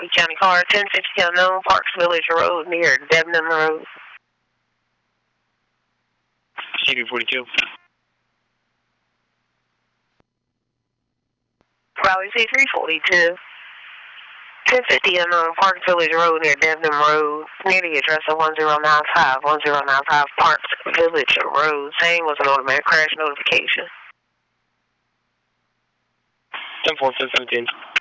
Cherokee County car, 1050 unknown, Parks Village Road near Debenham Road. CD42. Raleigh C342. 1050 unknown, Parks Village Road near Debenham Road. Near the address of 1095, 1095 Parks Village Road. Same was an automatic crash notification. 10-4, 10-17.